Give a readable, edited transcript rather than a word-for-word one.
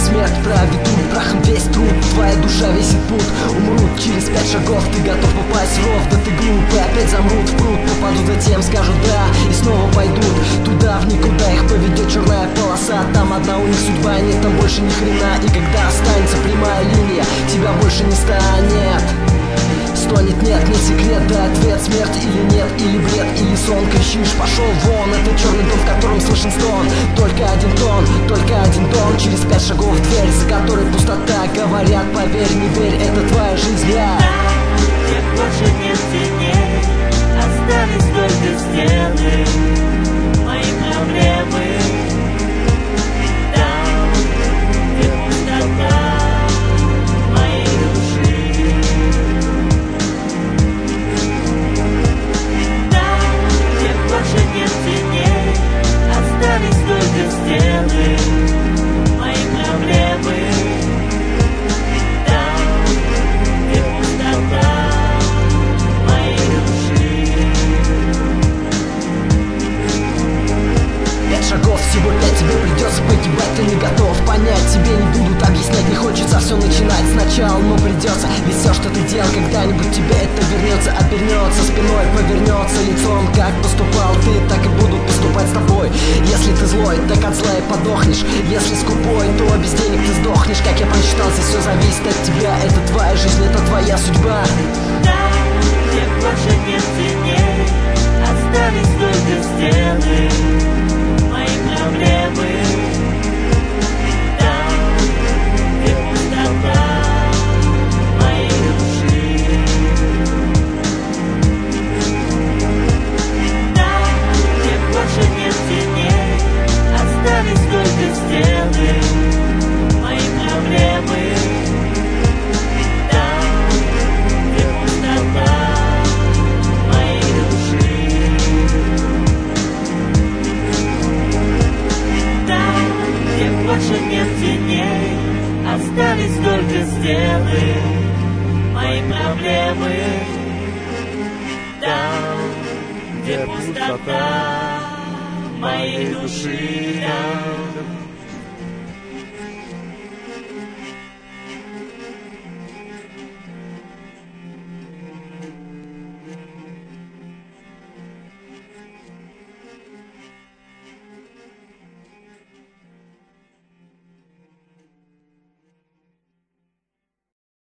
смерть проведут, прахом весь труд, твоя душа весит путь. Умрут через 5 шагов, ты готов попасть в ров, да ты глупый, опять замрут в пруд. Попадут, затем скажут да, и снова пойдут туда, в никуда их поведет черная полоса. Там одна у них судьба, нет там больше ни хрена. И когда останется прямая линия, тебя больше не станет. Стонет нет, не секрет, да ответ, смерть или нет, или бред, или сон. Кричишь, пошел вон, это черный дом, в котором слышен стон. Только один тон, только один дом, через 5 шагов дверь, за которой пустота. Говорят, поверь, не верь, это твоя жизнь, я. Где больше нет теней, остались только стены, мои проблемы. Там, где пустота моей души. Там, где больше нет теней, остались только стены, мои проблемы. Шагов всего 5, тебе придется погибать, ты не готов понять. Тебе не будут объяснять, не хочется все начинать сначала, но придется. Ведь все, что ты делал, когда-нибудь тебе это вернется. Обернется спиной, повернется лицом. Как поступал ты, так и будут поступать с тобой. Если ты злой, так от зла и подохнешь. Если скупой, то без денег ты сдохнешь. Как я прочитал, здесь все зависит от тебя. Это твоя жизнь, это твоя судьба. Там, где больше нет теней, остались только стены, мои проблемы. Там, где пустота моей души. Там, где больше нет теней, остались только стены, мои проблемы. Там, где пустота моей души. Где больше нет теней, остались только стены, мои проблемы. Там, где пустота моей души.